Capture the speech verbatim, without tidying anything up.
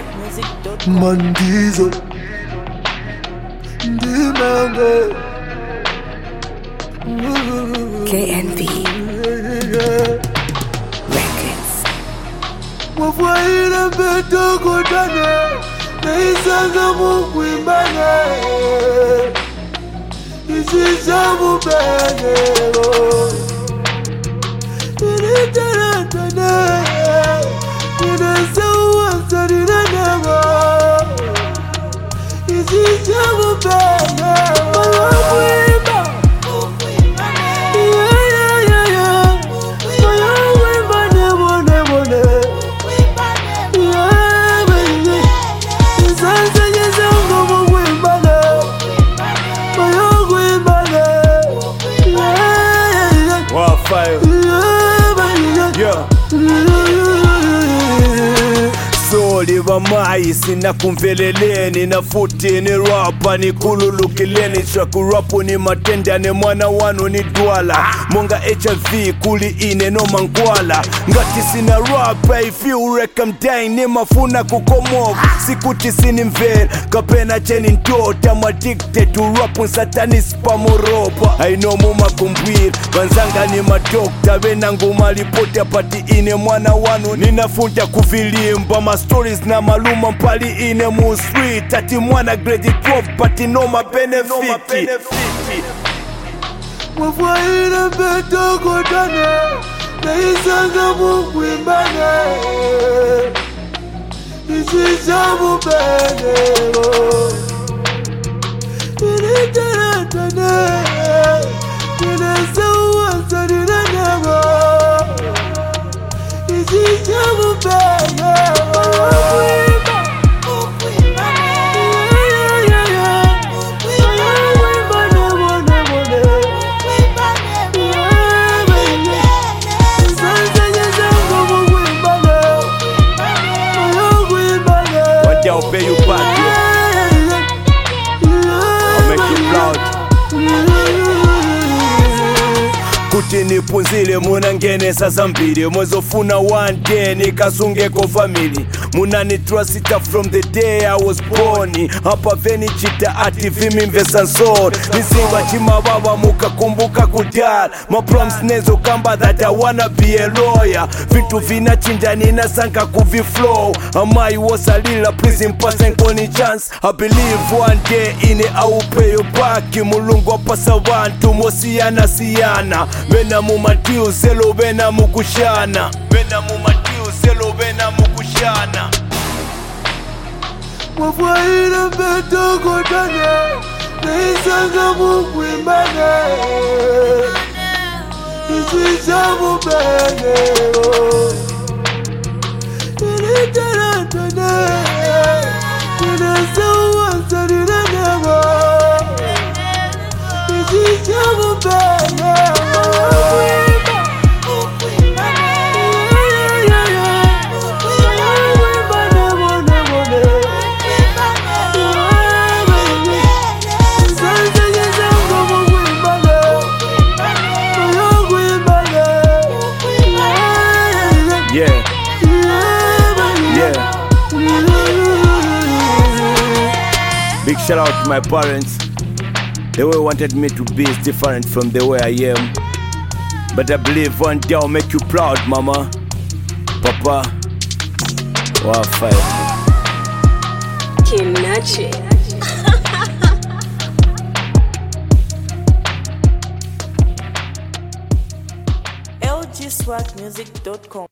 swag music dot com. Mandizo Ndimanga K N B Records. Mwafuaila mbeto kutane Naisanga mukwimbane Isishamu bene Initarantane Inasawa sarinanama Isishamu bene Mwafuaila Fire. Yeah. Soli wa mai sina kumveleleni na futi ni rapa ni kululukileni traku rapu ni matenda ni mwana wanu ni dwala monga H I V kuli ine no mangwala ngati sina rapa if you rekamdang ni mafuna kukomovu sikuti sini mvel kapena jeni ndota I'm addicted to rapu satani spamoropa I know muma kumbwir banzanga ni madokta wenangu malipoti apati ine mwana wanu ninafunta kuvilimba ma stories na maluma mpali ine mu street ati mwana grade twelve pati no ma benefit Mwafuaila mbeto kutane Naisanga mukwimbane Isishamu bene Initarantane Inasawa sarinanama Isishamu bene I'll pay you back, yeah. I'll make you proud. Kuti nipunzile muna ngene sasa mbili mwezofuna one day nikasunge ko family muna ni trusita from the day I was born hapa veni chita ati vimi mvesansor niziva chima baba muka kumbuka kudal my promise nezo kamba that I wanna be a lawyer vitu vina chinja nina sanka kuvi flow amai wasalila please mpase nkoni chance I believe one day ine au pay you back mulungu apasa wantu mosiyana siyana Bena mumatiu selo bena mukushana Bena mumatiu selo bena mukushana Mwafuaila mbeto kutane Naisanga mukwimbane Isishamu bene Initarantane Inasawa sarinanama Isishamu bene Yeah, yeah. Big shout out to my parents. The way they wanted me to be is different from the way I am. But I believe one day I'll make you proud, mama. Papa. Wow, fire. Kinachi. L G swag music dot com